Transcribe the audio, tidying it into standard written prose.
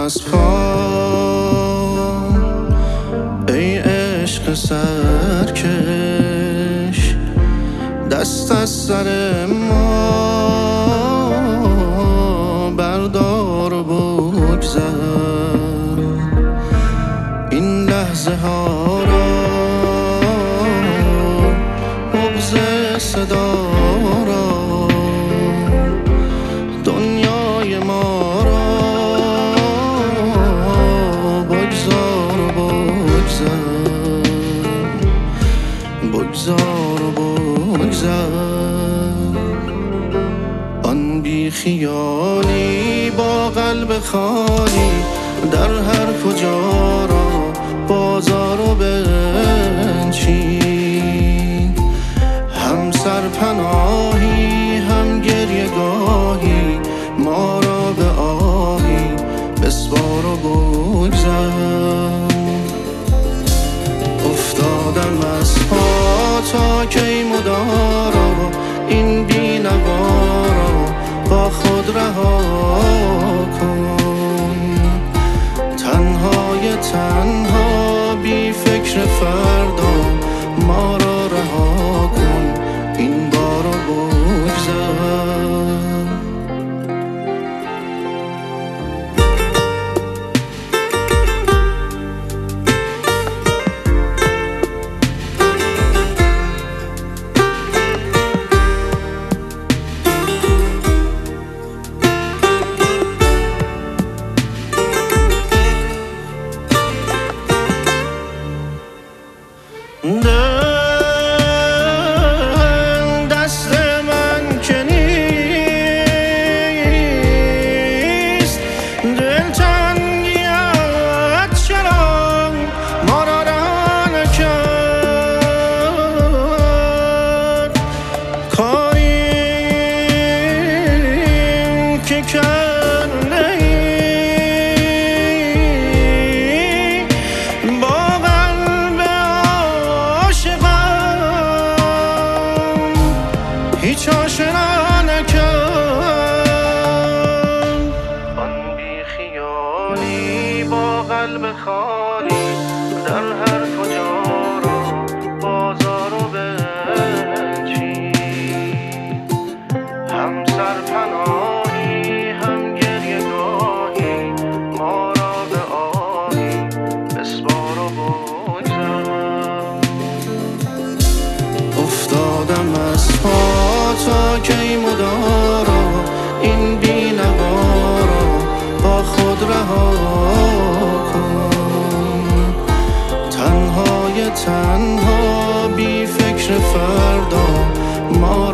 از پا ای عشق سرکش، دست از سر ما بردار و بگذر. این لحظه ها را بغض صدا را دنیای ما را بگذار و بگذر، بگذار و بگذر. آن بی خیالی با قلب خالی در هر کجا را بازار و بنشین. هم سرپناهی هم گریه گاهی ما را به آهی بسپار و بگذر. افتادم از پا تا کی مدارا این بی نوا را با خود رها کن. تنهای تنها بی فکر فردا ما را رها کن، این بار رو بگذر. دست من که نیست، دلتنگیت چرا ما را رها نکرد؟ کاری که کرده ای با هیچ آشنا نکرد. آن بی خیالی با قلب خالی در هر کجا را بازار و بنشین. هم سرپناهی هم گریه گاهی ما را به آهی بسپار و بگذر. افتادم از پا تا کی مدارا این بی نوا را با خود رها کن. تنهای تنها بی فکر فردا ما